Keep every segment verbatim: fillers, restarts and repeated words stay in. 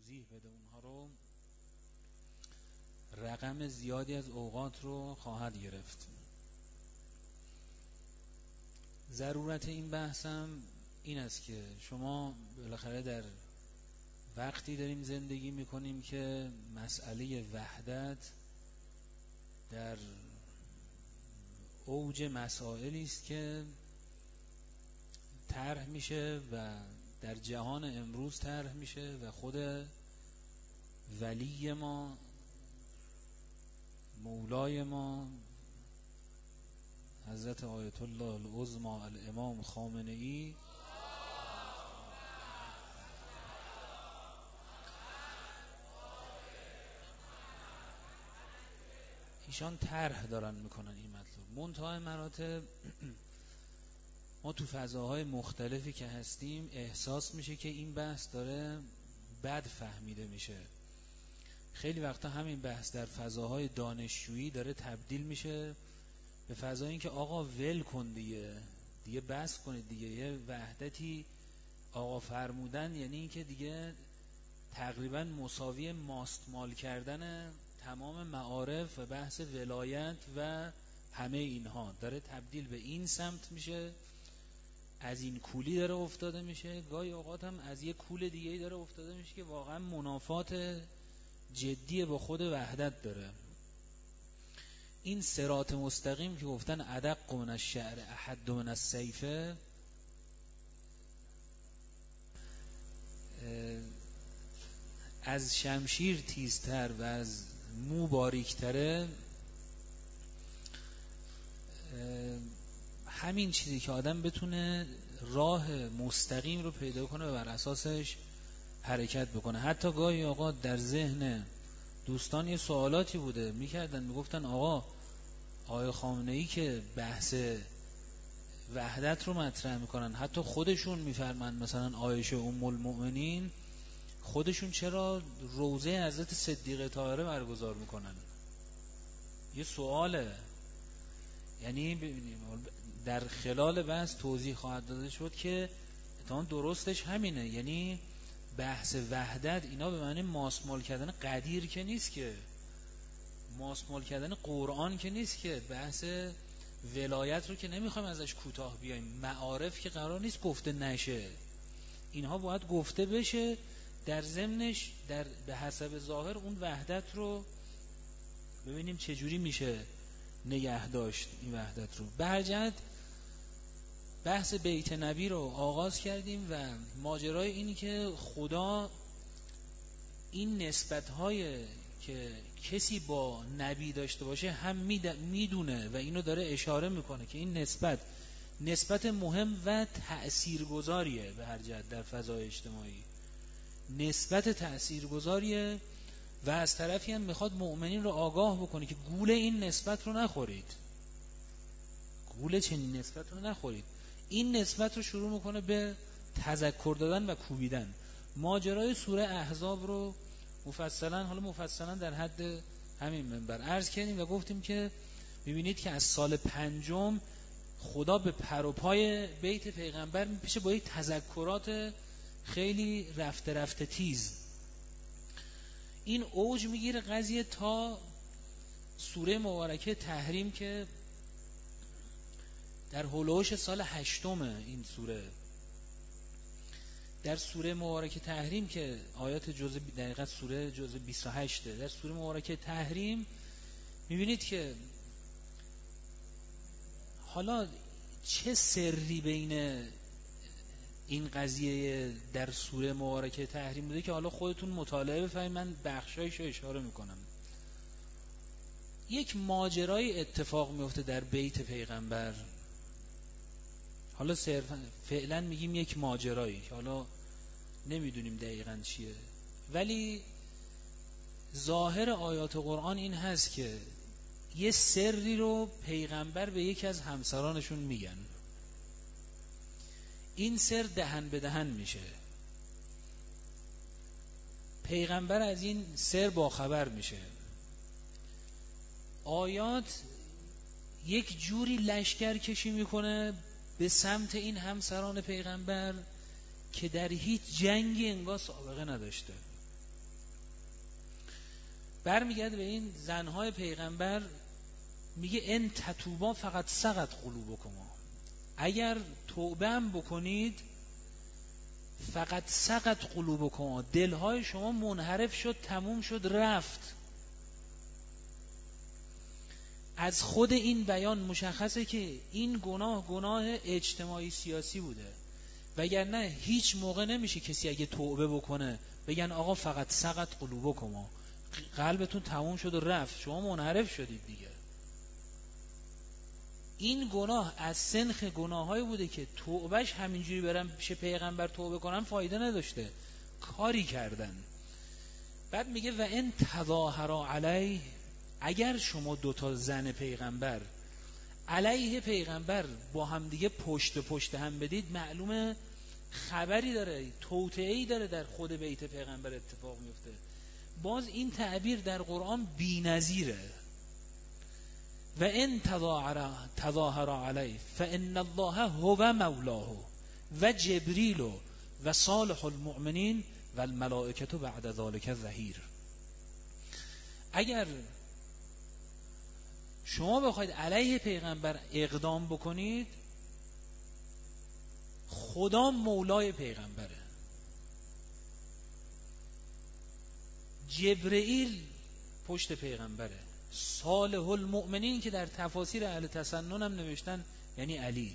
توضیح بده اونها رو، رقم زیادی از اوقات رو خواهد گرفت. ضرورت این بحثم این است که شما بالاخره در وقتی داریم زندگی میکنیم که مسئله وحدت در اوج مسائلی است که طرح میشه و در جهان امروز طرح میشه و خود ولی ما، مولای ما، حضرت آیت الله العظمی الامام خامنه ای ایشان طرح دارن میکنن این مطلب. منتهی مراتب ما تو فضاهای مختلفی که هستیم احساس میشه که این بحث داره بد فهمیده میشه. خیلی وقتا همین بحث در فضاهای دانشجویی داره تبدیل میشه به فضای این که آقا ول کن دیگه دیگه بس کنید دیگه، یه وحدتی آقا فرمودن یعنی این که دیگه تقریبا مساوی ماستمال کردن تمام معارف و بحث ولایت و همه اینها داره تبدیل به این سمت میشه، از این کولی داره افتاده میشه، گاهی اوقات هم از یه کول دیگه‌ای داره افتاده میشه که واقعا منافات جدی با خود وحدت داره. این صراط مستقیم که گفتن ادق من الشعر احد من السیف، از شمشیر تیزتر و از مو باریکتره. همین چیزی که آدم بتونه راه مستقیم رو پیدا کنه و بر اساسش حرکت بکنه. حتی گاهی اوقات در ذهن دوستان یه سوالاتی بوده میکردن، میگفتن آقا آقای خامنه ای که بحث وحدت رو مطرح میکنن، حتی خودشون میفرمند مثلا عایشه ام المؤمنین، خودشون چرا روضه حضرت صدیقه طاهره برگزار میکنن؟ یه سواله. یعنی ببینیم در خلال بحث توضیح خواهد داده شد که اتفاقاً درستش همینه. یعنی بحث وحدت اینا به معنی ماسمال کردن قدیر که نیست، که ماسمال کردن قرآن که نیست، که بحث ولایت رو که نمیخوایم ازش کوتاه بیایم، معارف که قرار نیست گفته نشه، اینها باید گفته بشه. در ضمنش در به حسب ظاهر اون وحدت رو ببینیم چجوری میشه نگه داشت این وحدت رو. به هر جهت بحث بیت نبی رو آغاز کردیم و ماجرای اینی که خدا این نسبت‌های که کسی با نبی داشته باشه هم میدونه و اینو داره اشاره میکنه که این نسبت نسبت مهم و تأثیرگذاریه. به هر جهت در فضای اجتماعی نسبت تأثیرگذاریه و از طرفی هم میخواد مؤمنین رو آگاه بکنه که گول این نسبت رو نخورید، گول چنین نسبت رو نخورید. این نسبت رو شروع میکنه به تذکر دادن و کوبیدن. ماجرای سوره احزاب رو مفصلا، حالا مفصلا در حد همین منبر عرض کردیم و گفتیم که میبینید که از سال پنجم خدا به پر و پای بیت پیغمبر میپیشه با یک تذکرات خیلی رفته رفته تیز. این اوج میگیره قضیه تا سوره مبارکه تحریم که در هولوش سال هشتم این سوره. در سوره مبارکه تحریم که آیات جزء دقیقاً سوره جزء بیست و هشت، در سوره مبارکه تحریم میبینید که حالا چه سری بین این قضیه در سوره مبارکه تحریم بوده که حالا خودتون مطالعه بفرمایید، من بخشایشو اشاره میکنم. یک ماجرای اتفاق میفته در بیت پیغمبر، حالا صرفا فعلا میگیم یک ماجرایی، حالا نمیدونیم دقیقاً چیه، ولی ظاهر آیات قرآن این هست که یه سری رو پیغمبر به یکی از همسرانشون میگن، این سر دهن به دهن میشه، پیغمبر از این سر باخبر میشه. آیات یک جوری لشکر کشی میکنه به سمت این همسران پیغمبر که در هیچ جنگی انگار سابقه نداشته. برمیگرده به این زنهای پیغمبر، میگه ان تتوبا فقط سقط قلوبکما، اگر توبه هم بکنید فقط سقط قلوبکما، دلهای شما منحرف شد، تموم شد، رفت. از خود این بیان مشخصه که این گناه گناه اجتماعی سیاسی بوده، وگرنه هیچ موقع نمیشه کسی اگه توبه بکنه بگن آقا فقط سقط قلوبکما، قلبتون تموم شد و رفت، شما منحرف شدید دیگه. این گناه از سنخ گناهایی بوده که توبهش همینجوری برن پیش پیغمبر توبه کنن فایده نداشته، کاری کردن. بعد میگه و ان تظاهرا علیه، اگر شما دوتا زن پیغمبر علیه پیغمبر با هم دیگه پشت پشت هم بدید، معلومه خبری داره، توطئه‌ای داره در خود بیت پیغمبر اتفاق میفته. باز این تعبیر در قرآن بی‌نظیره. و ان تظاهر علیه فان الله هو مولاه و جبریل و صالح المؤمنین و الملائکه بعد ذلک ظهیر. اگر شما بخواید علیه پیغمبر اقدام بکنید، خدا مولای پیغمبره، جبرئیل پشت پیغمبره، صالح المؤمنین که در تفاسیر اهل تسنن هم نوشتن یعنی علی،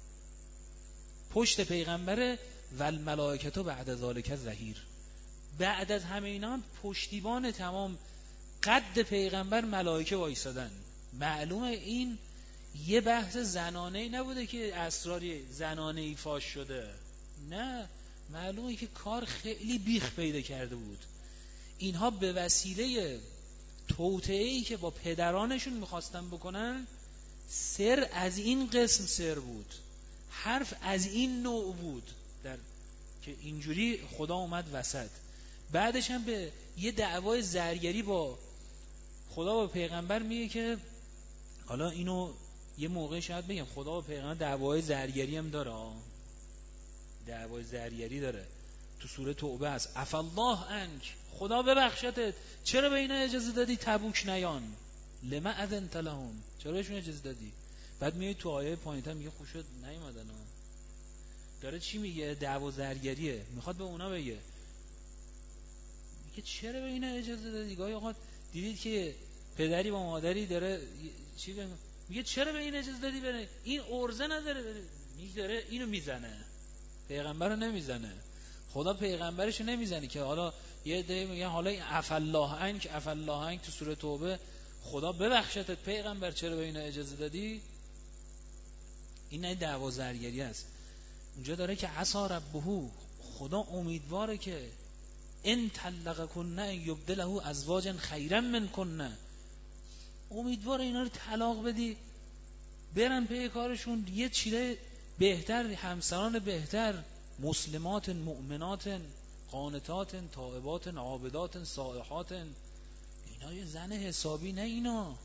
پشت پیغمبره، و الملائکه بعد ذلک ظهیر. بعد از همه اینا هم پشتیبان تمام قد پیغمبر ملائکه وایسادن. معلومه این یه بحث زنانه‌ای نبوده که اسراری زنانه‌ای فاش شده، نه، معلومه که کار خیلی بیخ پیدا کرده بود. اینها به وسیله توطئه‌ای که با پدرانشون میخواستن بکنن، سر از این قسم سر بود، حرف از این نوع بود، در که اینجوری خدا اومد وسط. بعدش هم به یه دعوای زرگری با خدا با پیغمبر میگه که حالا اینو یه موقع شاید بگم خدا با پیغمبر دعوای زرگری هم داره، دعوای زرگری داره تو سوره توبه است. عفا الله عنک، خدا ببخشتت، چرا به اینا اجازه دادی تبوک نیان؟ لما اذنت لهم، چرا بهشون اجازه دادی؟ بعد میاد تو آیه پایین‌تر میگه خوب شد نیومدن ها. داره چی میگه؟ دعوا زرگریه، میخواد به اونا بگه، میگه چرا به اینا اجازه دادی؟ گاهی اوقات دیدید که پدری با مادری داره چی بگه؟ میگه چرا به این اجازه دادی بره؟ این ارزه نداره بره، میگه اینو میزنه، پیغمبر رو نمیزنه. خدا پیغمبرش رو نمیزنه که حالا یه عده میگن حالا این عفا الله عنک، عفا الله عنک تو سوره توبه، خدا ببخشتت پیغمبر چرا به اینا اجازه دادی؟ این نه دعوا زرگری است. اونجا داره که عسى ربه، خدا امیدواره که ان طلقکن یبدله ازواجا خیرا منکن، امیدواره اینا رو طلاق بدی برن پی کارشون، یه چیره بهتر، همسران بهتر، مسلمات مؤمنات قانتات تائبات عابدات سائحات، اینا یه زن حسابی نه اینا.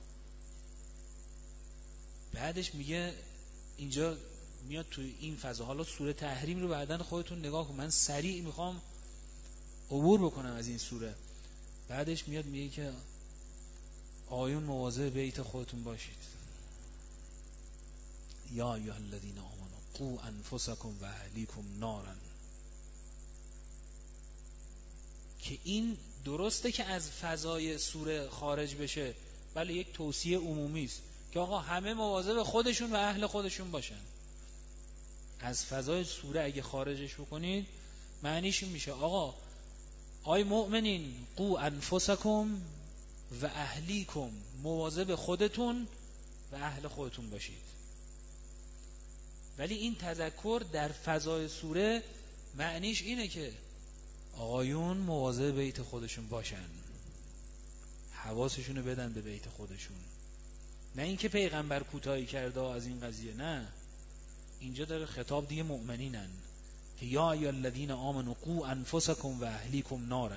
بعدش میگه اینجا میاد توی این فضا، حالا سوره تحریم رو بعدن خودتون نگاه کن، من سریع میخوام عبور بکنم از این سوره. بعدش میاد میگه که آیون مواظب بیت خودتون باشید، یا ایها الذین آمنوا قوا انفسکم و اهلیکم نارا، که این درسته که از فضای سوره خارج بشه، بله یک توصیه عمومی است که آقا همه مواظب خودشون و اهل خودشون باشن. از فضای سوره اگه خارجش بکنید معنیش میشه آقا آی مؤمنین قوا انفسکم و اهلیکم، مواظب خودتون و اهل خودتون باشید. ولی این تذکر در فضای سوره معنیش اینه که آقایون مواظب بیت خودشون باشن، حواسشونو بدن به بیت خودشون، نه اینکه پیغمبر کوتاهی کرده از این قضیه، نه، اینجا داره خطاب دیگه مؤمنینن که یا ایها الذین آمنوا قوا انفسکم و اهلیکم نارا.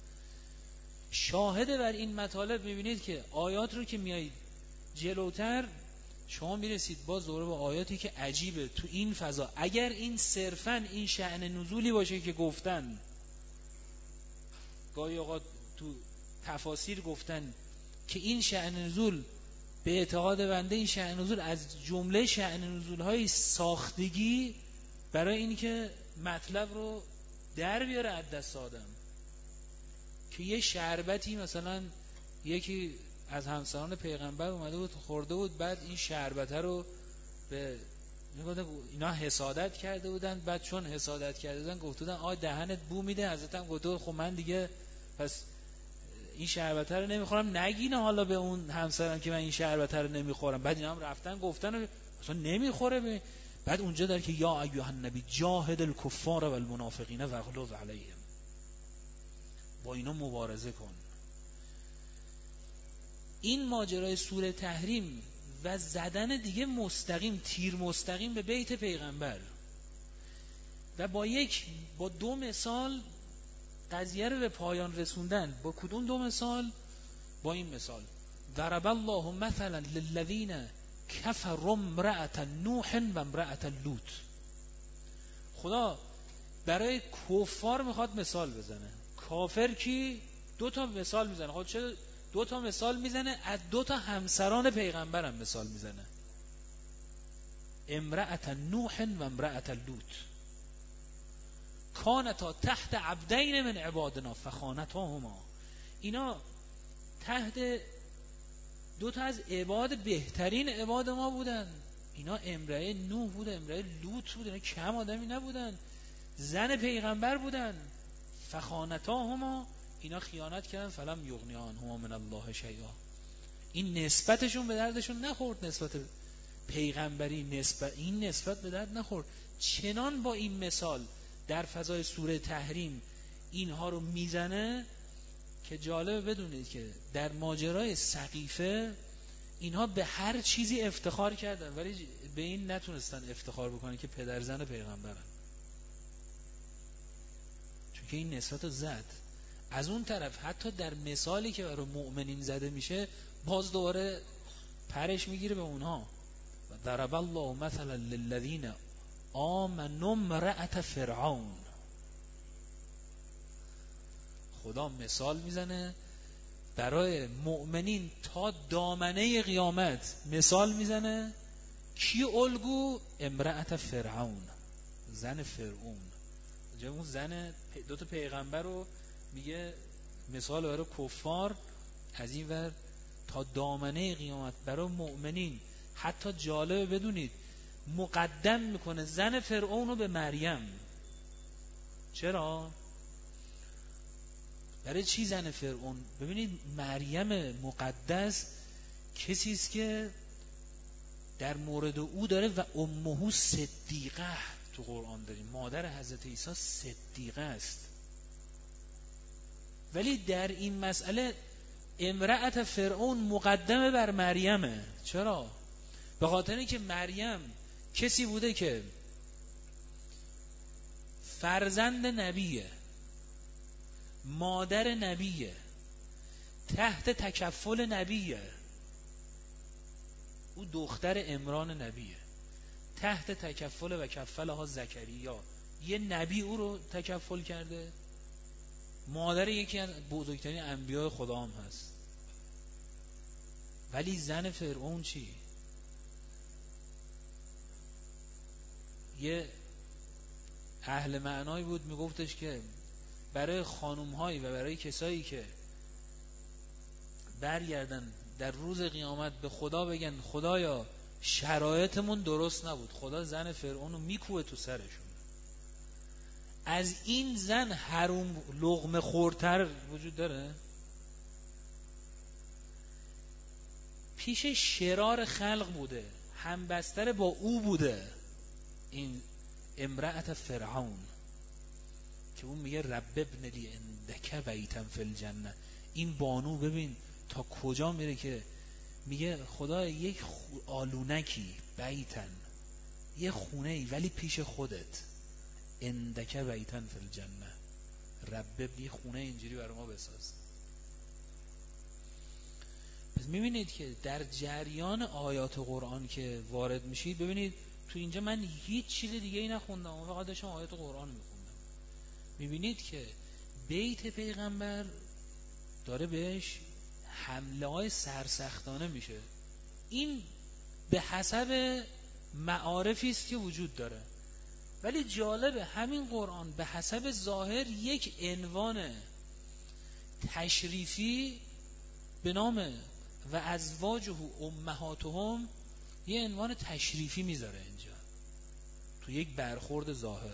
شاهد بر این مطالب میبینید که آیات رو که میایید جلوتر شما میرسید باز دوره به آیاتی که عجیبه تو این فضا. اگر این صرفاً این شأن نزولی باشه که گفتن، گاهی اوقات تو تفاسیر گفتن که این شأن نزول به اعتقاد بنده این شأن نزول از جمله شأن نزول های ساختگی برای این که مطلب رو در بیاره از دست آدم، که یه شربتی مثلا یکی از همسران پیغمبر اومده بود خورده بود، بعد این شربته رو به اینا حسادت کرده بودن، بعد چون حسادت کرده بودن گفته بودن آ دهنت بو میده، حضرت هم گفته خب من دیگه پس این شربته رو نمیخورم، نگینه حالا به اون همسرم که من این شربته رو نمیخورم. بعد اینا هم رفتن گفتن اصلا نمیخوره. بعد اونجا داره که یا ایها النبی جاهد الکفار و المنافقین واغلظ علیهم، با اینا مبارزه کن. این ماجرای سوره تحریم و زدن دیگه مستقیم تیر مستقیم به بیت پیغمبر و با یک با دو مثال قضیه رو به پایان رسوندن. با کدوم دو مثال؟ با این مثال ضرب الله مثلا للذین کفروا امرأة نوح و امرأة لوط. خدا برای کفار میخواد مثال بزنه. کافر کی؟ دو تا مثال میزنه. خب چه دو تا مثال میزنه؟ از دو تا همسران پیغمبرم مثال میزنه، امرأة نوح و امرأة لوط. کانتا تحت عبدین من عبادنا فخانتاهما. اینا تحت دو تا از عباد بهترین عباد ما بودن. اینا امرأة نوح بود، امرأة لوط بود. اینا کم آدمی نبودن، زن پیغمبر بودن. فخانتاهما، اینا خیانت کردن. فلم یغنی عنهما من الله شیئا. این نسبتشون به دردشون نخورد، نسبت پیغمبری، نسبت این نسبت به درد نخورد. چنان با این مثال در فضای سوره تحریم اینها رو میزنه که جالبه بدونید که در ماجرای سقیفه اینها به هر چیزی افتخار کردن ولی به این نتونستن افتخار بکنن که پدر زن پیغمبرن، چون که این نسبت رو زد. از اون طرف حتی در مثالی که برای مؤمنین زده میشه باز دوباره پرش میگیره به اونها. ضرب الله مثلا للذین آمنوا امرأة فرعون. خدا مثال میزنه برای مؤمنین تا دامنه قیامت، مثال میزنه کی الگو؟ امرأة فرعون، زن فرعون. جا اون زن دو تا پیغمبر رو میگه مثال برای کفار، از این ور تا دامنه قیامت برای مؤمنین. حتی جالبه بدونید مقدم میکنه زن فرعون رو به مریم. چرا؟ برای چی زن فرعون؟ ببینید مریم مقدس کسی است که در مورد او داره و امه صدیقه تو قرآن داریم، مادر حضرت عیسی صدیقه است. ولی در این مسئله امرأة فرعون مقدمه بر مریمه. چرا؟ به خاطر اینکه مریم کسی بوده که فرزند نبیه، مادر نبیه، تحت تکفل نبیه. او دختر عمران نبیه، تحت تکفل و کفلها زکریا. یه نبی او رو تکفل کرده، مادر یکی از بزرگترین انبیاء خدا هم هست. ولی زن فرعون چی؟ یه اهل معنایی بود میگفتش که برای خانوم‌هایی و برای کسایی که برگردن در روز قیامت به خدا بگن خدایا شرایطمون درست نبود، خدا زن فرعون رو میکوه تو سرشون. از این زن حروم لقمه خورتر وجود داره؟ پیش شرار خلق بوده، همبستر با او بوده این امرأة فرعون، که اون میگه رب ابن لی عندک بیتا فی الجنه. این بانو ببین تا کجا میره که میگه خدا یک آلونکی بیتن، یه خونه ای ولی پیش خودت، عندک بیتا فی الجنه، رب ابن خونه اینجوری برای ما بساز. پس میبینید که در جریان آیات قرآن که وارد میشید، ببینید تو اینجا من هیچ چیز دیگه ای نخوندم، من فقط داشتم آیات قرآن میخوندم. میبینید که بیت پیغمبر داره بهش حمله های سرسختانه میشه. این به حسب معارفی است که وجود داره. ولی جالبه همین قرآن به حسب ظاهر یک عنوان تشریفی به نام و ازواجه امهاتهم یه عنوان تشریفی میذاره اینجا تو یک برخورد ظاهر.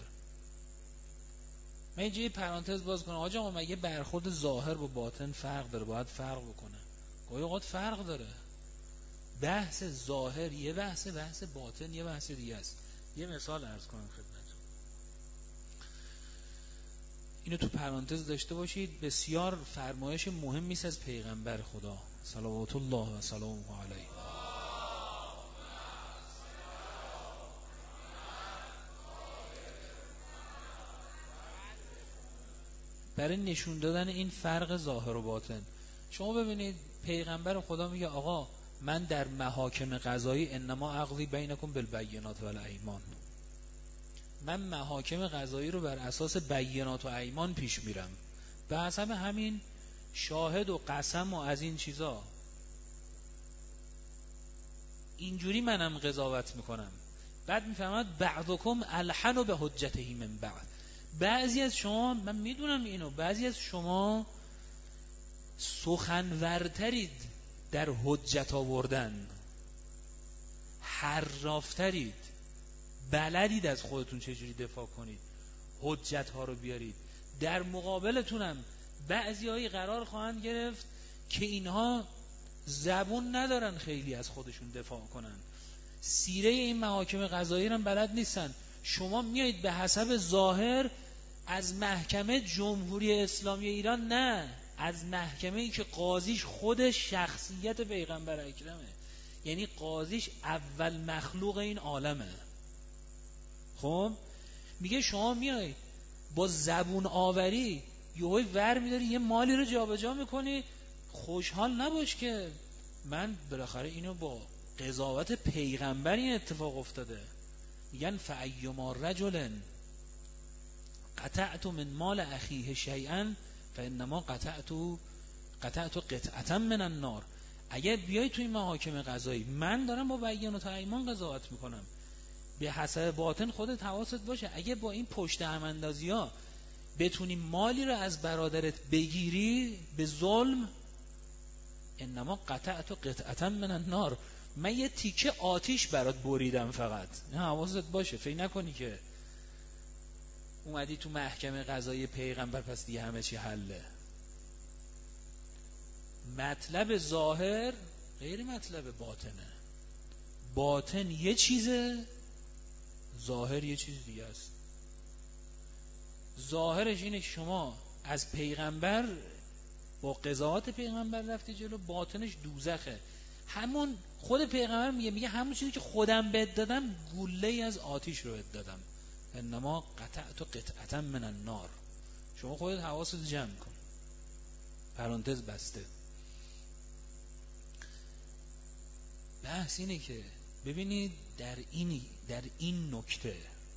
من اینجا یه پرانتز باز کنم. آقا مگه برخورد ظاهر با باطن فرق داره؟ باید فرق بکنه. گاهی اوقات فرق داره. بحث ظاهر یه بحث، بحث باطن یه بحث دیگه است. یه مثال عرض کنم خدمتتون. اینو تو پرانتز داشته باشید. بسیار فرمایش مهمی است از پیغمبر خدا صلوات الله و سلامه علیه. برای نشون دادن این فرق ظاهر و باطن. شما ببینید پیغمبر خدا میگه آقا من در محاکم قضایی انما اقضی بینکم بالبینات و الایمان، من محاکم قضایی رو بر اساس بینات و ایمان پیش میرم، به حسب همین شاهد و قسم و از این چیزا اینجوری منم قضاوت میکنم. بعد میفهمد بعضکم الحن به حجته من بعد، بعضی از شما، من میدونم اینو، بعضی از شما سخنورترید در حجت آوردن، حرافترید، بلدید از خودتون چجوری دفاع کنید، حجت ها رو بیارید. در مقابلتونم بعضی هایی قرار خواهند گرفت که اینها زبون ندارن خیلی از خودشون دفاع کنن، سیره این محاکم قضایی رو بلد نیستن. شما میایید به حسب ظاهر از محکمه جمهوری اسلامی ایران، نه، از محکمه ای که قاضیش خود شخصیت پیغمبر اکرمه، یعنی قاضیش اول مخلوق این عالمه. خب میگه شما میای با زبون آوری یهوی ور میداری یه مالی رو جابجا میکنی، خوشحال نباش که من بالاخره اینو با قضاوت پیغمبر این اتفاق افتاده. میگن فایما رجل قطعت من مال اخیه شیئا فانما قطعت قطعت قطعه من النار. اگر بیای توی محاکم قضایی، من دارم با بیان و ایمان قضاوت میکنم، به حسب باطن خودت حواست باشه. اگه با این پشت هم اندازی ها بتونی مالی رو از برادرت بگیری به ظلم، انما قطعت قطعه من النار، من یه تیکه آتیش برات بریدم فقط. نه، حواست باشه، فکر نکنی که اومدی تو محکمه قضایی پیغمبر پس دیگه همه چی حله. مطلب ظاهر غیر مطلب باطنه. باطن یه چیزه، ظاهر یه چیز دیگه است. ظاهرش اینه که شما از پیغمبر با قضاوت پیغمبر رفتی جلو، باطنش دوزخه. همون خود پیغمبر میگه میگه همون چیزی که خودم بهت دادم گوله از آتیش رو بهت دادم، انما قطعت قطعه من النار. شما خودت حواست جمع کن. پرانتز بسته. بحث اینه که ببینید در این در این نکته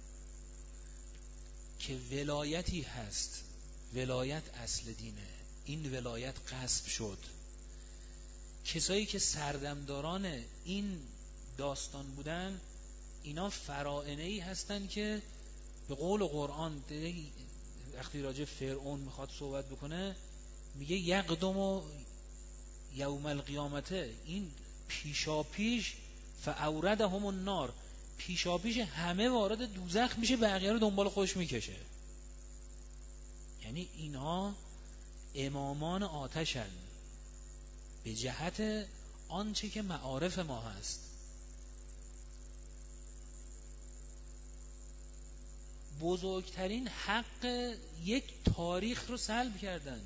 که ولایتی هست، ولایت اصل دینه، این ولایت غصب شد. کسایی که سردمداران این داستان بودن اینا فرائنه‌ای هستن که به قول قرآن وقتی راجع فرعون میخواد صحبت بکنه میگه یقدم و یوم القیامته، این پیشا پیش فاوردهم النار، پیشا پیش همه وارد دوزخ میشه، بقیه رو دنبال خودش میکشه. یعنی اینها امامان آتشن به جهت آنچه که معارف ما هست. بزرگترین حق یک تاریخ رو سلب کردن،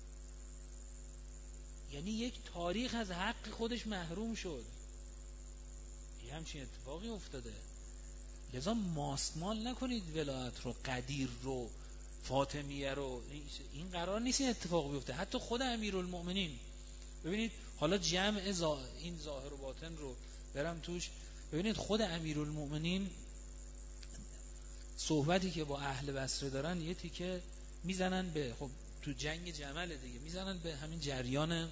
یعنی یک تاریخ از حق خودش محروم شد. یه همچین اتفاقی افتاده. لذا ماستمال نکنید ولایت رو، قدیر رو، فاطمیه رو. این قرار نیست این اتفاق بیفته. حتی خود امیرالمؤمنین، ببینید حالا جمع زا... این ظاهر و باطن رو برم توش. ببینید خود امیرالمؤمنین صحبتی که با اهل بصره دارن یه تیکه میزنن به، خب تو جنگ جمل دیگه میزنن به همین جریان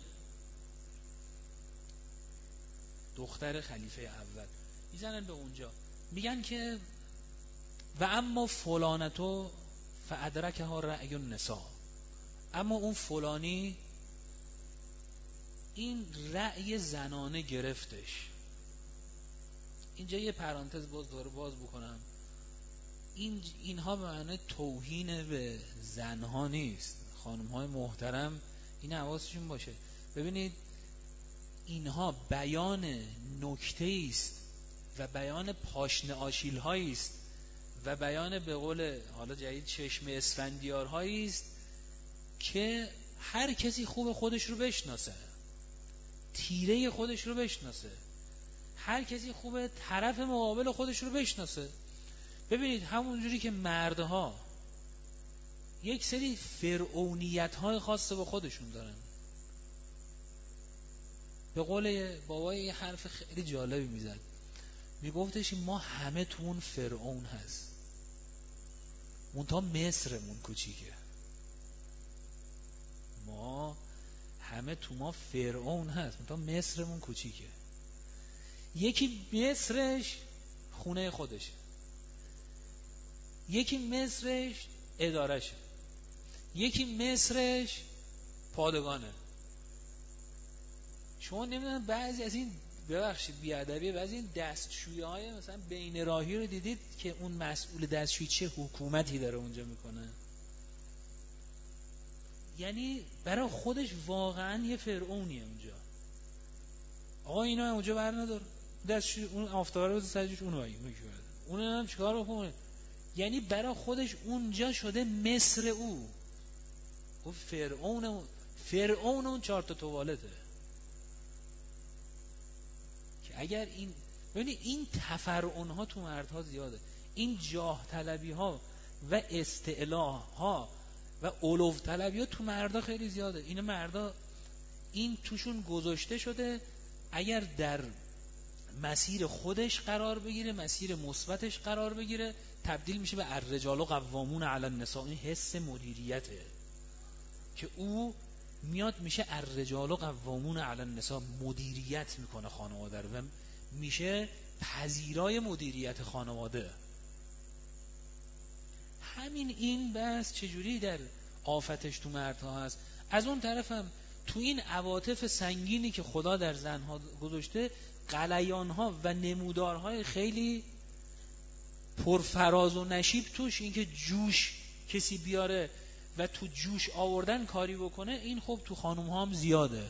دختر خلیفه اول، میزنن به اونجا، میگن که و اما فلانتو فادرکها رأی النساء، اما اون فلانی این رأی زنانه گرفتش. اینجا یه پرانتز باز دوباره باز بکنم، این اینها به معنی توهین به زنها نیست. خانم‌های محترم این حواسشون باشه. ببینید اینها بیان نکته است و بیان پاشنه آشیل‌هایی است و بیان به قول حالا جدید چشم اسفندیارهایی است که هر کسی خوب خودش رو بشناسه، تیره خودش رو بشناسه، هر کسی خوبه طرف مقابل خودش رو بشناسه. ببینید همونجوری که مردها یک سری فرعونیت های خاصه با خودشون دارن، به قول بابای یه حرف خیلی جالبی میزد، میگفتش ما همه تو اون فرعون هست، منتها مصرمون کوچیکه. ما همه تو ما فرعون هست، منتها مصرمون کوچیکه. یکی مصرش خونه خودشه، یکی مصرش ادارشه، یکی مصرش پادگانه. شما نمیدونم بعضی از این، ببخشید بیادبیه، بعضی این دستشویی های مثلا بین راهی رو دیدید که اون مسئول دستشویی چه حکومتی داره اونجا میکنه؟ یعنی برای خودش واقعا یه فرعونیه اونجا. آقا اینا اونجا بر ندار دستشویی، اون آفتابه رو سرجوش اونو بگیم اون هم چیکار بکنه؟ یعنی برای خودش اونجا شده مصر او، او فرعون، فرعون اون چهار تا توالته. که اگر این ببینید این تفرعون ها تو مردها زیاده، این جاه طلبی ها و استعلاء ها و علو طلبی ها تو مردا خیلی زیاده. این مردا این توشون گذاشته شده اگر در مسیر خودش قرار بگیره، مسیر مثبتش قرار بگیره، تبدیل میشه به الرجال قوامون علی النساء. این حس مدیریته که او میاد میشه الرجال قوامون علی النساء، مدیریت میکنه خانواده رو و میشه پذیرای مدیریت خانواده. همین این بس چجوری در آفتش تو مردها هست. از اون طرف هم تو این عواطف سنگینی که خدا در زنها گذاشته، غلیانها و نمودارهای خیلی پرفراز و نشیب توش، این که جوش کسی بیاره و تو جوش آوردن کاری بکنه، این خب تو خانوم ها هم زیاده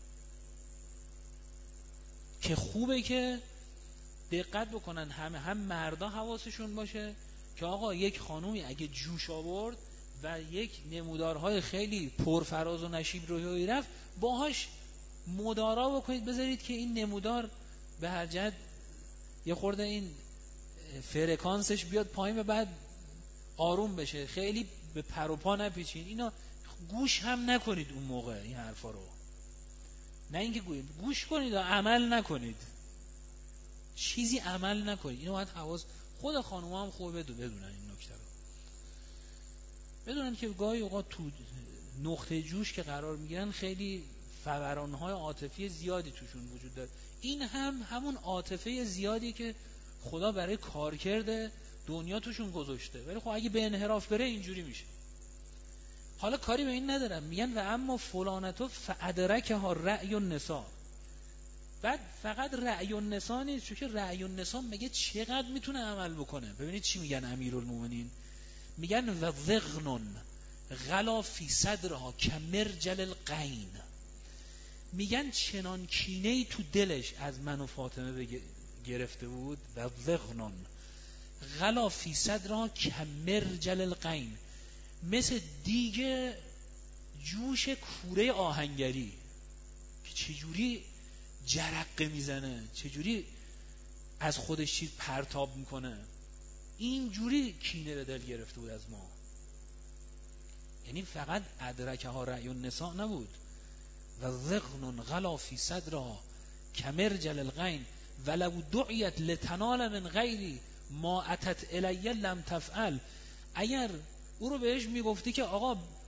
که خوبه که دقت بکنن، همه هم مردا حواسشون باشه که آقا یک خانومی اگه جوش آورد و یک نمودارهای خیلی پرفراز و نشیب رو رفت، باهاش مدارا بکنید، بذارید که این نمودار به هر جهت یه خورده این فرکانسش بیاد پایین و بعد آروم بشه، خیلی به پر و پا نپیچین. اینا گوش هم نکنید اون موقع این حرفا رو، نه اینکه گوش کنید و عمل نکنید، چیزی عمل نکنید. اینو باید حواس خود خانوما هم خوب بدونن این نکته رو، بدونن که گاهی اوقات تو نقطه جوش که قرار میگیرن خیلی فوران‌های عاطفی زیادی توشون وجود داره. این هم همون عاطفه زیادی که خدا برای کارکرد دنیا توشون گذاشته، ولی خب اگه به انحراف بره اینجوری میشه. حالا کاری به این ندارم، میگن و اما فلانتو فادرکها رأی النساء. بعد فقط رأی النساء نیست، چون که رأی النساء میگه چقدر میتونه عمل بکنه. ببینید چی میگن امیرالمومنین، میگن و ذغن غلا فی صدرها کمرجل القین. میگن چنان کینه‌ای تو دلش از من و فاطمه بگه گرفته بود، و ذغن غلا فی صدرها کمرجل القین، مثل دیگه جوش کوره آهنگری که چجوری جرقه میزنه، چجوری از خودش چیز پرتاب میکنه، اینجوری کینه به دل گرفته بود از ما. یعنی فقط ادرکها رأی النساء نبود، و ذغن غلا فی صدرها کمرجل القین ولو دعیت لتنال من غیری ما اتت الی لم تفعل. اگر او رو بهش میگفتی که آقا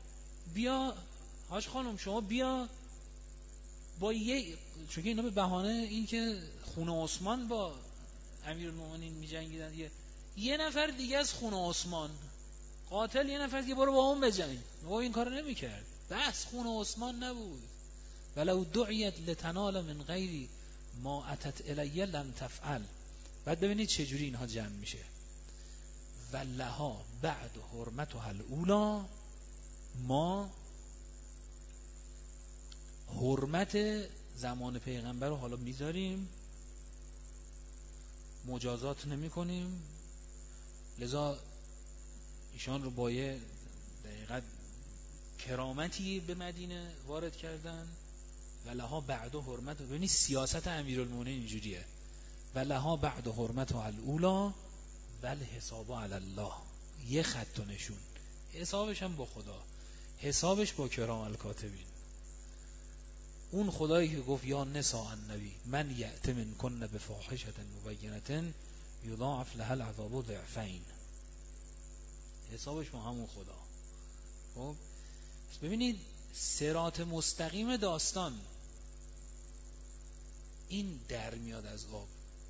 بیا حاج خانم شما بیا با یه، چون که اینا به بهانه این که خونه عثمان با امیرالمومنین می‌جنگیدن، یه یه نفر دیگه از خونه عثمان قاتل، یه نفر دیگه برو با اون بجنگ. او این کارو نمی‌کرد، بس خونه عثمان نبود. ولو دعیت لتنال من غیری ما اتت الی لم تفعل. بعد ببینید چه جوری اینها جمع میشه. ولها بعد حرمتها الاولی، ما حرمت زمان پیغمبر رو حالا میذاریم، مجازات نمی کنیم. لذا ایشان رو با یه دقیقت کرامتی به مدینه وارد کردن. ولها بعد حرمت، ببینید سیاست امیرالمومنین اینجوریه. ولها بعد حرمت الاولی والحساب علی الله. یه خط و نشون، حسابش هم با خدا، حسابش با کرام الکاتبین. اون خدایی که گفت یا نساء النبی من یأت منکن بفاحشة مبینة یضاعف لها العذاب ضعفین، حسابش با همون خدا. خب ببینید صراط مستقیم داستان این در میاد از آب.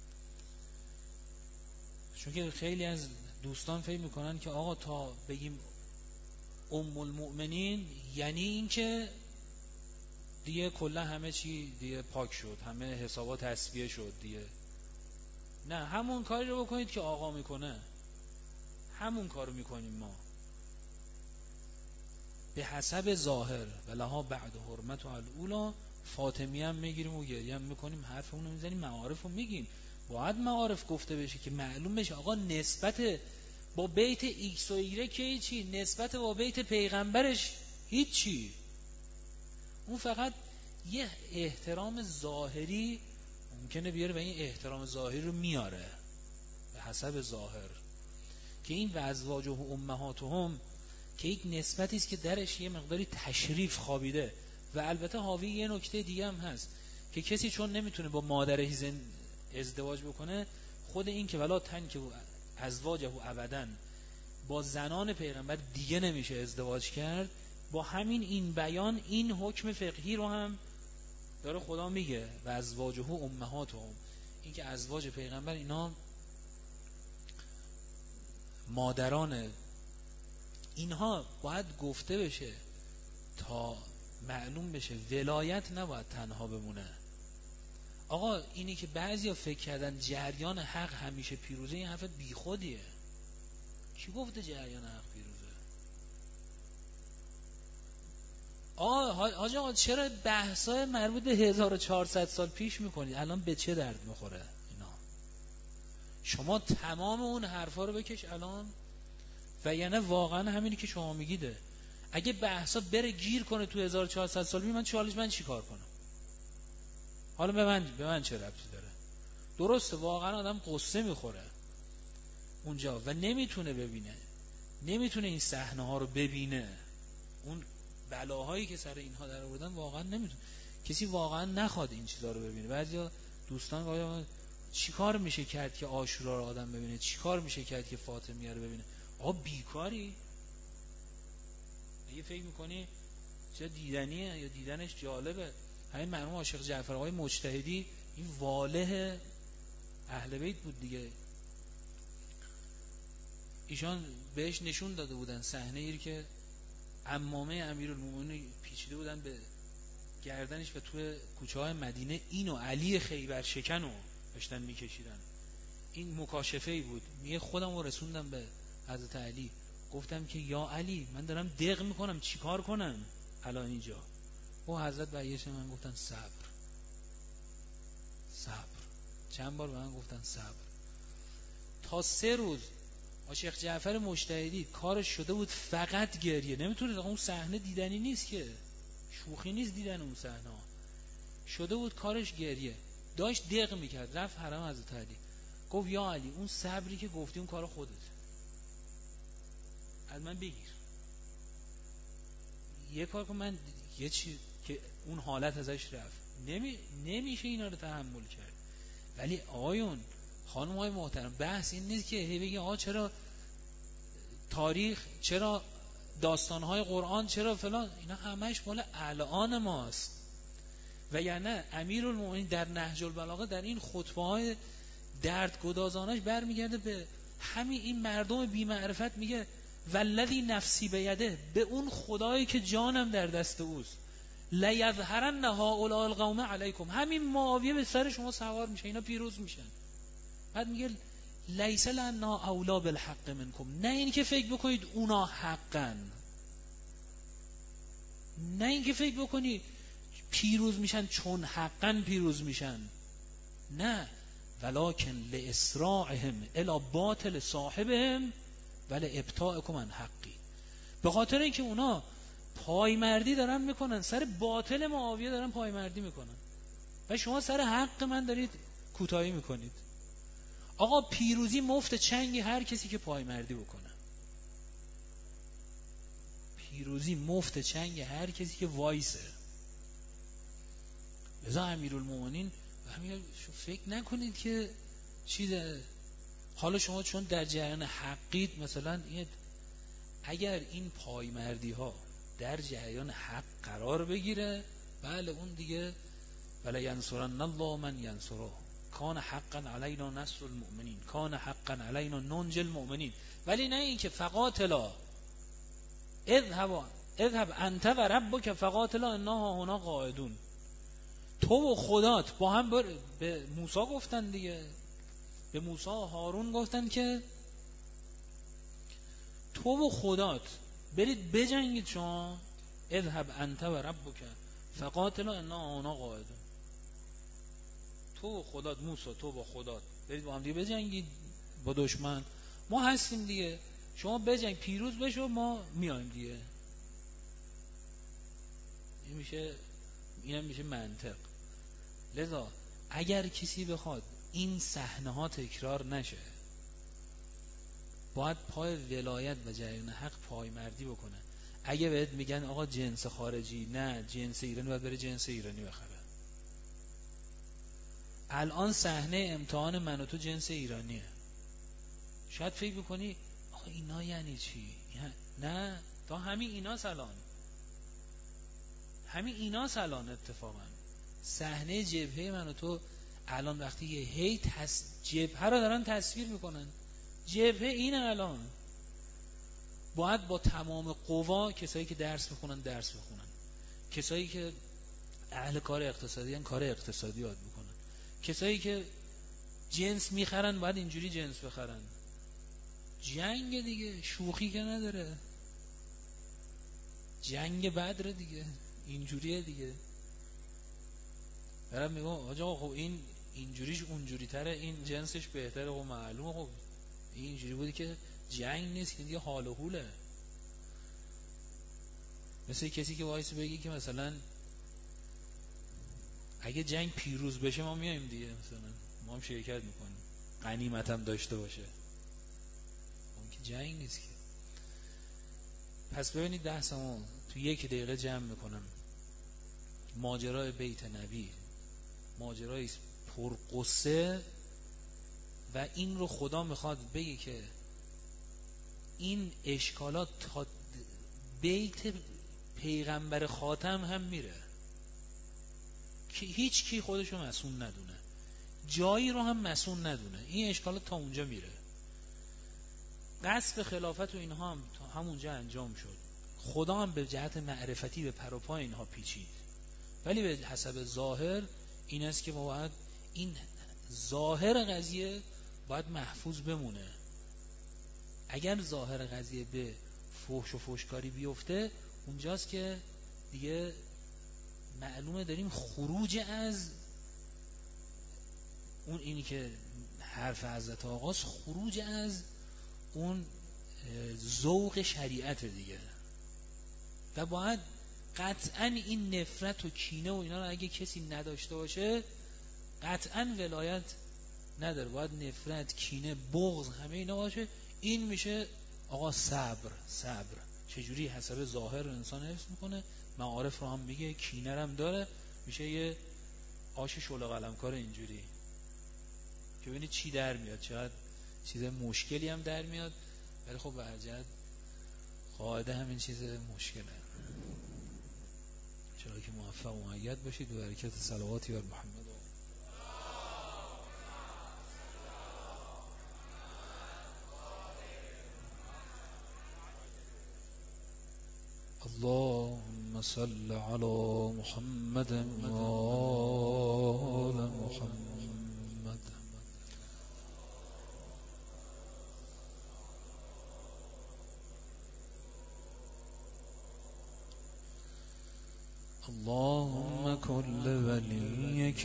چون که خیلی از دوستان فکر میکنن که آقا تا بگیم ام المؤمنین یعنی این که دیگه کلا همه چی دیگه پاک شد، همه حسابات تصفیه شد دیگه. نه، همون کاری رو بکنید که آقا میکنه، همون کارو میکنیم ما به حسب ظاهر. ولها بعد حرمت الاولی. فاطمی هم میگیریم و گریه هم میکنیم، حرفمون رو میزنیم، معارف رو میگیم. باید معارف گفته بشه که معلوم بشه آقا نسبت با بیت ایکس و ایگرگ که چی، نسبت با بیت پیغمبرش هیچی. اون فقط یه احترام ظاهری ممکنه بیاره و این احترام ظاهری رو میاره به حسب ظاهر، که این و ازواجه و امهاتهم که یک نسبتی است که درش یه مقداری تشریف خوابیده. و البته حاوی یه نکته دیگه هم هست که کسی چون نمیتونه با مادر زن ازدواج بکنه، خود این که ولا تنکه و ازواجه و ابداً با زنان پیغمبر دیگه نمیشه ازدواج کرد، با همین این بیان این حکم فقهی رو هم داره خدا میگه و ازواجه و امهاتهم، این که ازواج پیغمبر اینا مادران اینها باید گفته بشه تا معلوم بشه ولایت نباید تنها بمونه. آقا اینی که بعضیا فکر کردن جریان حق همیشه پیروزه، این حرف بیخودیه. کی گفته جریان حق پیروزه؟ آقا حاج آقا چرا بحثای مربوط به هزار و چهارصد سال پیش میکنید؟ الان به چه درد میخوره اینا؟ شما تمام اون حرفا رو بکش الان، و یعنی واقعا همینی که شما میگیده. اگه بحثا بره گیر کنه تو هزار و چهارصد سال بی، من چالش من چی کار کنم؟ حالا به من به من چه ربطی داره؟ درسته واقعا آدم قصه میخوره اونجا و نمیتونه ببینه، نمیتونه این صحنه ها رو ببینه، اون بلاهایی که سر اینها در آوردن واقعا نمیتونه. کسی واقعا نخواد این چیزا رو ببینه. بعضیا دوستان گفتن چی کار میشه کرد که عاشورا رو آدم ببینه، چی کار میشه کرد که فاطمیه رو ببینه؟ آقا بیکاری؟ اگه فکر میکنی چه دیدنیه یا دیدنش جالبه، همین مرحوم عاشق جعفر آقای مجتهدی این واله اهل بیت بود دیگه، ایشان بهش نشون داده بودن صحنه ای که عمامه امیرالمومنین پیچیده بودن به گردنش و توی کوچه های مدینه اینو علی خیبر شکنو داشتن میکشیدن. این مکاشفه ای بود. میگه خودم رو رسوندم به حضرت علی، گفتم که یا علی من دارم دق میکنم چیکار کنم الان اینجا؟ او حضرت برگشت من گفتن صبر صبر. چند بار به من گفتن صبر. تا سه روز عاشق جعفر مجتهدی کارش شده بود فقط گریه. نمیتونه، اون صحنه دیدنی نیست که، شوخی نیست دیدن اون صحنه. شده بود کارش گریه، داشت دق میکرد. رفت حرم حضرت علی گفت یا علی اون صبری که گفتی اون کار خودت، از من بگیر یه کار کن، من یه چی که اون حالت ازش رفت. نمی... نمیشه اینا رو تحمل کرد. ولی آقایون خانم های محترم، بحث این نیست که هی بگی آقا چرا تاریخ، چرا داستانهای قرآن چرا فلان، اینا همش مال الان ماست. و یعنی امیرالمومنین در نهج البلاغه در این خطبه های دردگدازانش برمیگرده به همین این مردم بی معرفت، میگه والذی نفسی بیده، به اون خدایی که جانم در دست اوست، لیظهرن هؤلاء القوم علیکم، همین معاویه به سر شما سوار میشه، اینا پیروز میشن. بعد میگه لیس لنا اولا بالحق منکم، نه این که فکر بکنید اونا حقن، نه این که فکر بکنید پیروز میشن چون حقا پیروز میشن، نه، ولکن لاسراعهم الی باطل صاحبهم ولی ابطاءکم عن حقی، به خاطر اینکه اونا پایمردی دارن میکنن، سر باطل معاویه دارن پایمردی میکنن و شما سر حق من دارید کوتاهی میکنید. آقا پیروزی مفت چنگی هر کسی که پایمردی بکنه، پیروزی مفت چنگی هر کسی که وایسه. لذا امیرالمومنین همین فکر نکنید که چیزه. حالا شما چون در جریان حقید، مثلا این اگر این پایمردی ها در جریان حق قرار بگیره، بله اون دیگه ولا ینصرن الله من ینصره، کان حقا علینا نصر المؤمنین، کان حقا علینا ننج المؤمنین. ولی نه این که فقاتلا اذهب اذهب انت و ربک فقاتلا انا هنا قاعدون، تو و خدات با هم بر... به موسی گفتن دیگه، به موسی و هارون گفتن که تو و خدات برید بجنگید، شما اذهب انت و ربک فقاتلا انا هنا قاعدون، تو و خدات، موسی تو با خدات برید با هم دیگه بجنگید با دشمن، ما هستیم دیگه، شما بجنگ پیروز بشو ما میایم دیگه. این میشه، اینم میشه منطق. لذا اگر کسی بخواد این صحنه ها تکرار نشه، باید پای ولایت و جریان حق پایمردی بکنه. اگه بهت میگن آقا جنس خارجی، نه جنس ایرانی، باید بره جنس ایرانی بخره. الان صحنه امتحان من و تو جنس ایرانیه. شاید فکر بکنی آقا اینا یعنی چی؟ نه، تا همین اینا سلام، همین اینا سلام. اتفاقا صحنه جبهه من و تو الان وقتی یه هی تص... جبهه رو دارن تصویر میکنن، جبهه این الان باید با تمام قوا، کسایی که درس میخونن درس بخونن، کسایی که اهل کار اقتصادی هن کار اقتصادی یاد بکنن، کسایی که جنس میخرن باید اینجوری جنس بخرن. جنگ دیگه شوخی که نداره، جنگ بدر دیگه اینجوریه دیگه. برام میگم آقا خب این اینجوریش اونجوری تره، این جنسش بهتره، خب معلومه خب اینجوری بودی که جنگ نیست که دیگه حال و حوله. مثل کسی که وایس بگی که مثلا اگه جنگ پیروز بشه ما میایم دیگه، مثلا ما هم شرکت میکنیم، غنیمت هم داشته باشه، اون که جنگ نیست که. پس ببینید بحثمو تو یک دقیقه جمع میکنم. ماجرای بیت نبی ماجرای پرقصه و این رو خدا میخواد بگه که این اشکالات تا بیت پیغمبر خاتم هم میره که هیچ کی خودشو مسئول ندونه، جایی رو هم مسئول ندونه، این اشکالات تا اونجا میره. غصب خلافت و اینها هم تا همونجا انجام شد. خدا هم به جهت معرفتی به پر و پای اینها پیچید، ولی به حسب ظاهر این است که باید این ظاهر قضیه باید محفوظ بمونه. اگر ظاهر قضیه به فحش و فحشکاری بیفته، اونجاست که دیگه معلومه داریم خروج از اون، اینی که حرف حضرت آقاست، خروج از اون ذوق شریعت دیگه. و باید قطعا این نفرت و کینه و اینا رو اگه کسی نداشته باشه قطعا ولایت نداره. باید نفرت، کینه، بغض، همه اینا باشه. این میشه آقا صبر. صبر چجوری حسب ظاهر انسان حفظ میکنه، معارف رو هم میگه، کینه هم داره، میشه یه آش شل قلمکار اینجوری که ببینید چی در میاد. چقدر چیز مشکلی هم در میاد، ولی خب به هر جهت قاعده همین چیز مشکله. چرا که موفق و مؤید باشید و برکت صلواتی بر محمد. اللهم صل على محمد و آل محمد. اللهم كل وليك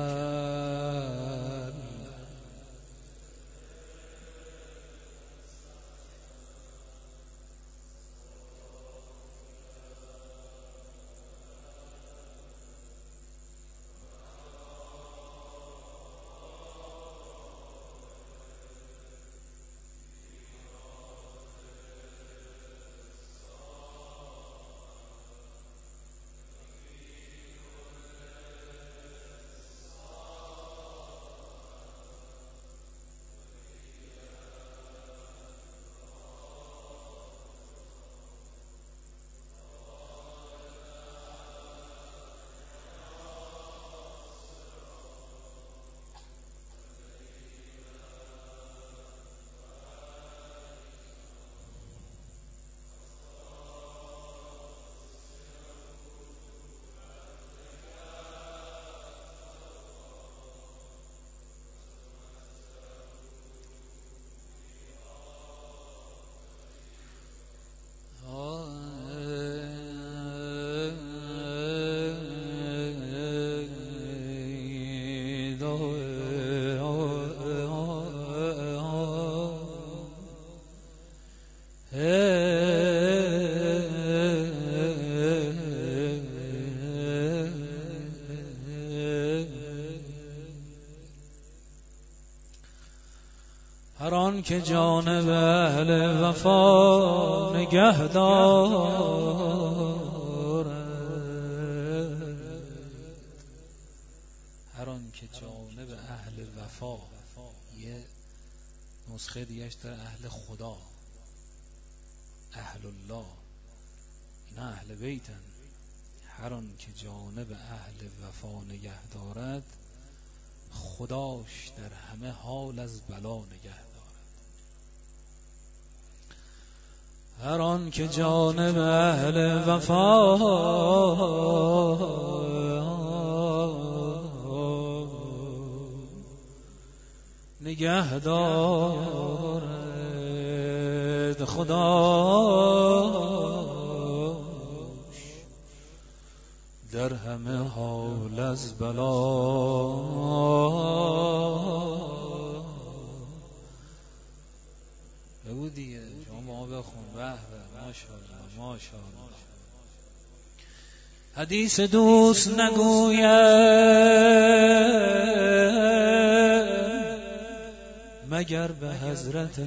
هر آن که جانب اهل وفا نگه دارد، هر آن که جانب اهل وفا، یه نسخه دیگهش داره اهل خدا، اهل الله، اینا اهل بیتن. هر آن که جانب اهل وفا نگه دارد، خداش در همه حال از بلا نگه دارد. هر آن که جانب اهل وفا نگه دارد، خداش در همه حال از بلا بگو دیگه. شما با ما بخون. به به، ماشاءالله ماشاءالله. حدیث دوست نگوید مگر به حضرت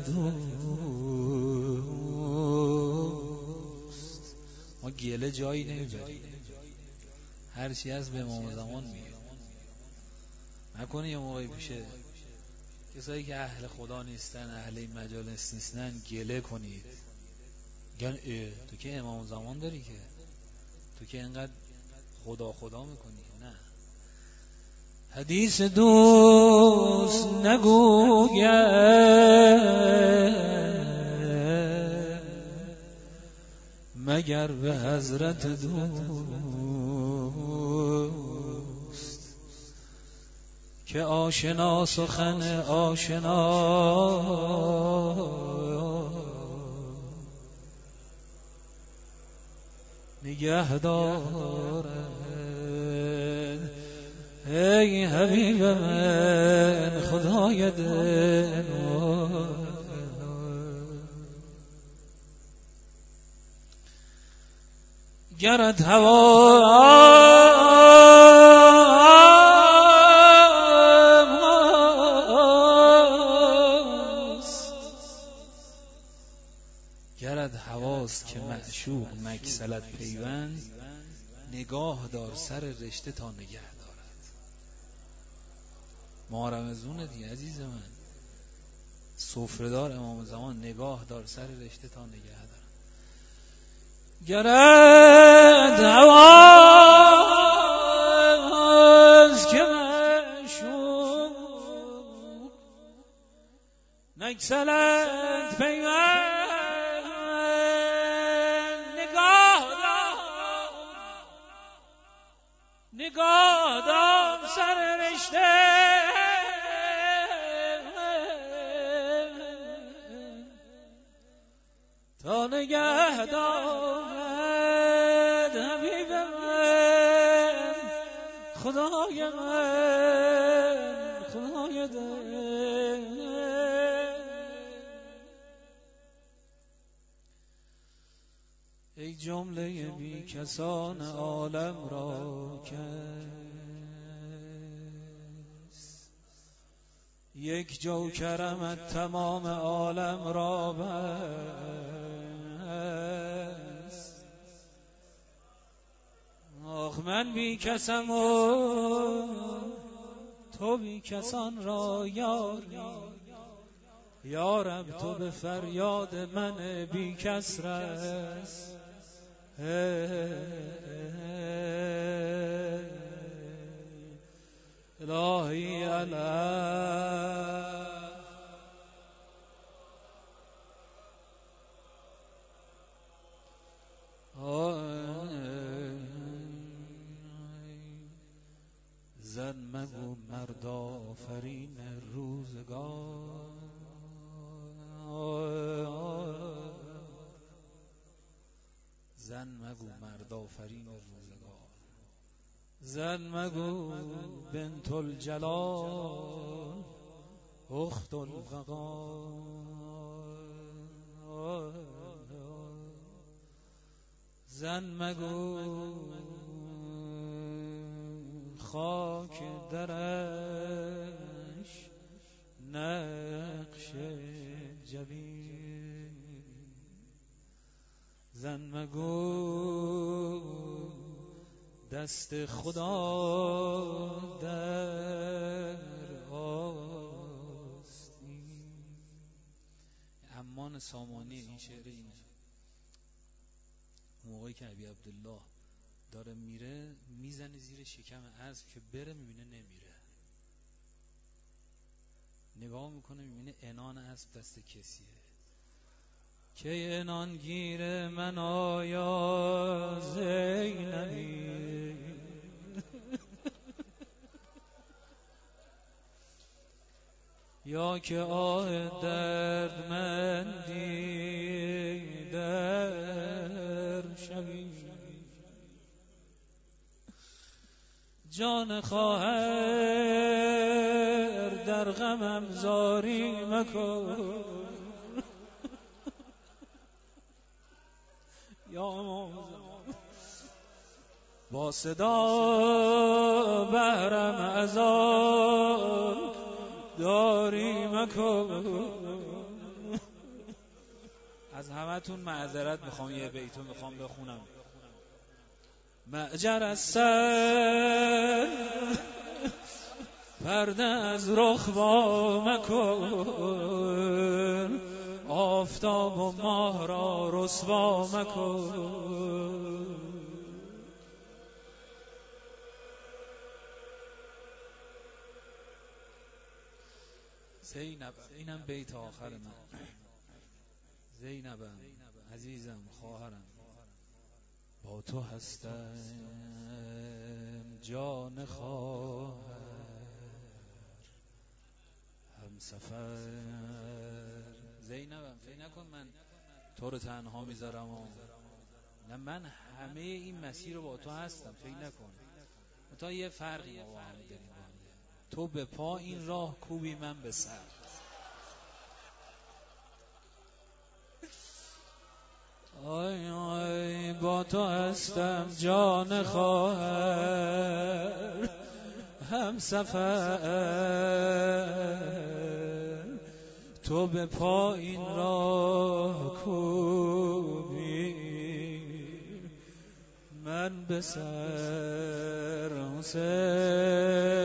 دوست. ما گله جایی نمیبریم، هر چی از به امام زمان میگه. نکنه یه موقعی پیشه کسایی که اهل خدا نیستن، اهل این مجالس نیستن، گله کنید، گن اه تو که امام زمان داری، که تو که اینقدر خدا خدا میکنی. نه، حدیث دوست نگوید مگر به حضرت دوست، که آشنا سخن آشنا نگه دارد. ای حبیب من خدای دل، گرت هوا گرد هواست که معشوق مکسلت پیوند، نگاه دار سر رشته تا نگه دارد. محرمزونه دی عزیز من، سفره‌دار امام زمان، نگاه دار سر رشته تا نگه دارد. گرد هواز که مشوق نگسلت پیوند نگاه دار نگاه دار سر رشته تا نگه دارد حبیب من خدای من خدای دل. ای جمله بی کسان عالم را کس یک جو کرمت تمام عالم را بس. آخ من بی کسم و تو بی کسان را یاری یا رب تو به فریاد من بی کس رس. الهی علی زن مگو مرد آفرین روزگار زن مگو مرد آفرین روزگار زن مگو بنت الجلال اخت الوقار زن مگو خاک درش نقش جبین زن مگو دست خدا در آستین. امان سامانی این شعر اینه. موقعی که ابی عبدالله داره میره میزنه زیر شکم اسب که بره، میبینه نمیره، نگاه میکنه میبینه عنان اسب دست کسیه. که عنان گیر من آیا زینبی یا که آه دردمندی در شبی جان خواهر در غمم زاری مکن یا امام با صدا بهرم از آن داری مکن. از همتون معذرت میخوام، یه بیتو میخوام بخونم. معجر از سر پرده از رخ وا مکن آفتاب و ماه را رسوا مکن. زینب، اینم بیت آخر من. زینبم عزیزم خواهرم، با تو هستم جان خواهر هم سفر. زینبم فکر نکن من تو رو تنها میذارم، نه من همه این مسیر رو با تو هستم، فکر نکن. تا یه فرقی ما با هم داریم، تو به پا این راه کوبی من به سر. آی آی با تو هستم جان خواهر هم سفر، تو به پا این راه کوبی من به سر. حسین